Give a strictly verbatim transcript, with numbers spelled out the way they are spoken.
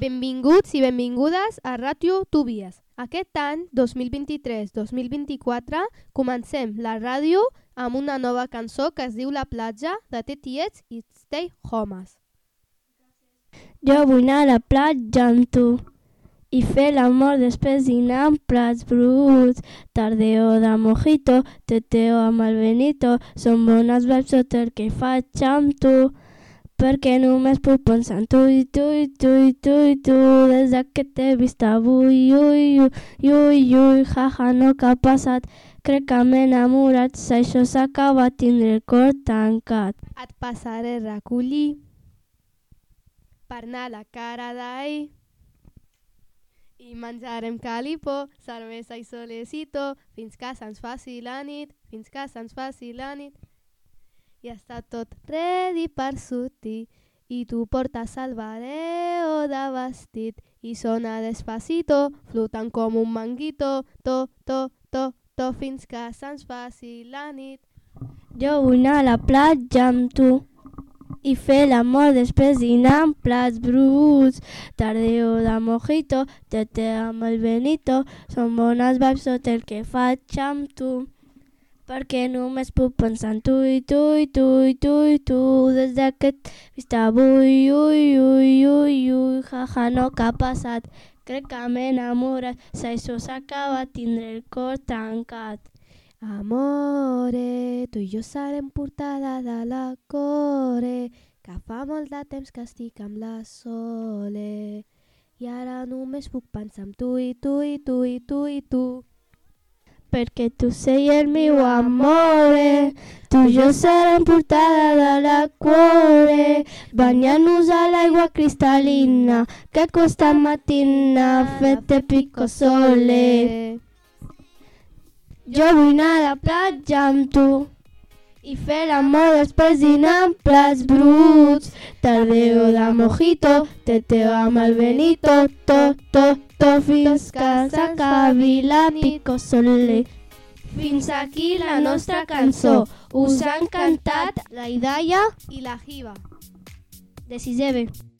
Benvinguts i benvingudes a Ràdio Túbies. Aquest any, dos mil vint-i-tres dos mil vint-i-quatre, comencem la ràdio amb una nova cançó que es diu La platja, de T T X i Stay Homes. Jo vull anar a la platja amb tu i fer l'amor després dinar amb plats bruts. Tardeo de mojito, teteo amb el Benito, són bones vibes tot el que faig amb tu, perquè només puc pensar en tu i tu i tu i tu i tu. Des que t'he vist avui, ui, ui, ui, ui, jaja, no que ha passat, crec que m'he enamorat, això s'acaba, tindré el cor tancat. Et passaré a recollir per anar a la cara d'ahir i menjarem calipo, cervesa i solecito, fins que se'ns faci la nit, fins que se'ns faci la nit. I està tot ready per sortir i tu portes el bareo de vestit i sona despacito, flotant com un manguito, to, to, to, to, fins que se'ns faci la nit. Jo vull anar a la platja amb tu i fer l'amor després dinar amb plats bruts. Tardeo de mojito, teteo amb el Benito, són bones vibes tot el que faig amb tu, perquè només puc pensar en tu i tu i tu i tu i tu. Des que t'he vist avui, ui, ui, ui, ui, jaja, no que ha passat, crec que m'he enamorat, si això s'acaba tindré el cor tancat. Amore, tu i jo serem portada de la core, que fa molt de temps que estic amb la Sole, i ara només puc pensar en tu i tu i tu i tu i tu. Perquè tu sei el meu amore, tu i jo serem portada de la core, banyant-nos a l'aigua cristal·lina, que costa matina, fete pico sole. Jo vull anar a la platja amb tu i fer l'amor després dinar amb plats bruts. Tardeo de mojito, teteo amb el Benito, to, to, to, fins que s'acabi la pico sole. Fins aquí la nostra cançó. Us ha encantat La Idaia i la Hiba. de sisè B.